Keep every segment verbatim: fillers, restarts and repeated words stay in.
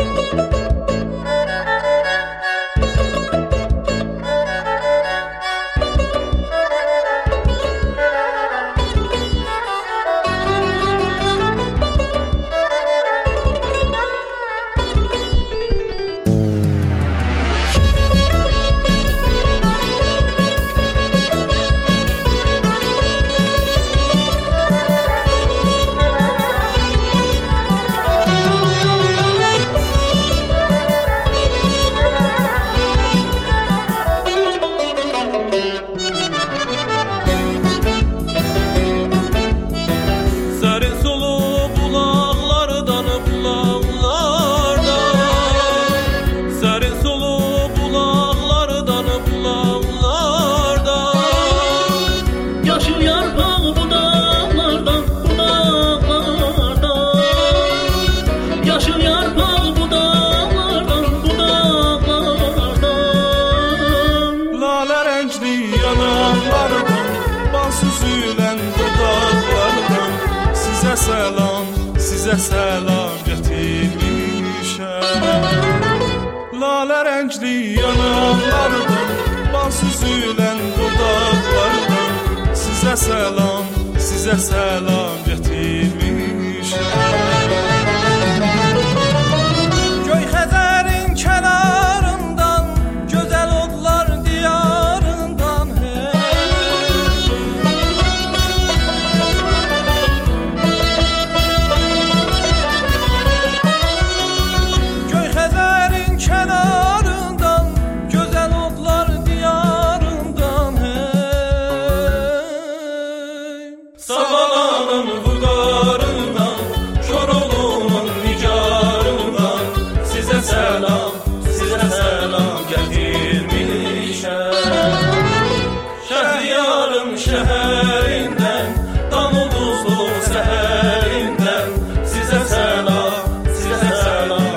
Selam, sizə səlam gətirmişəm. Lalə rəngli yanaqlardan, bal süzülən dodaqlardan, sizə səlam, sizə səlam gətirmişəm. Göy Xəzərin kənarından, gözəl odlar diyarından, şəhərindən, Damulduzlu səhərindən, sizə səlam, sizə səlam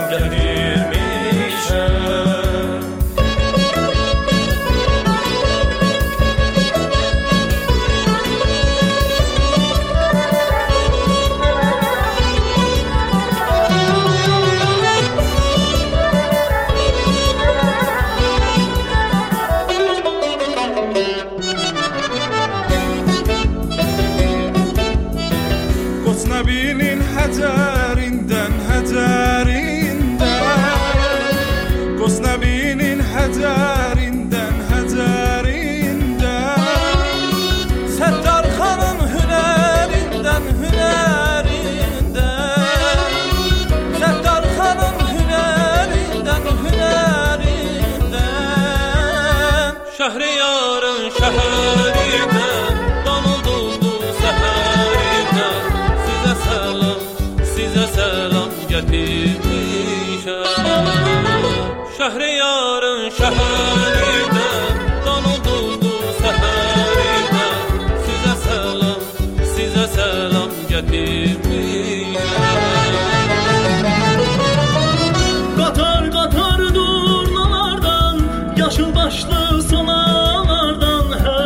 gətirmişəm. Qoçnəbinin həcərindən, həcərindən, Qoçnəbinin həcərindən, həcərindən, Səttarxanın hünərindən, hünərindən, Səttarxanın hünərindən, hünərindən, Şəhriyarın şəhərindən, Damulduzlu səhərindən, sizə səlam gətirmişəm. Şəhriyarın şəhərindən, Damulduzlu səhərindən, sizə səlam, sizə səlam gətirmişəm. Qatar qatar durnalardan, yaşıl başlı sonalardan,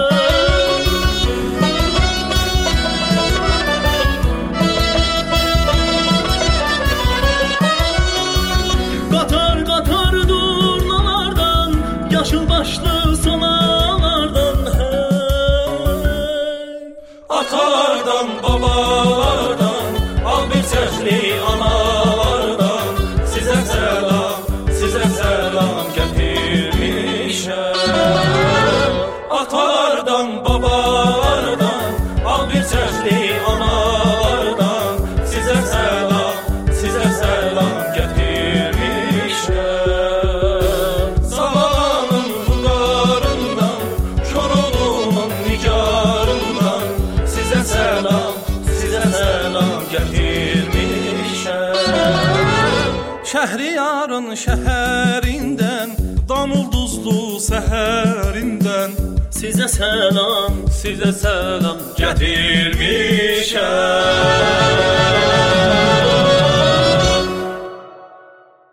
yaşıl başlı sonalardan, hey. Atalardan, babalardan, al bir çeşli analardan, sizə səlam, sizə səlam gətirmişəm. Atalardan, babalardan, al bir çeşli analardan, sizə səlam, sizə səlam gətirmişəm. Şəhriyarın şəhərindən, Damulduzlu səhərindən, sizə səlam, sizə səlam gətirmişəm.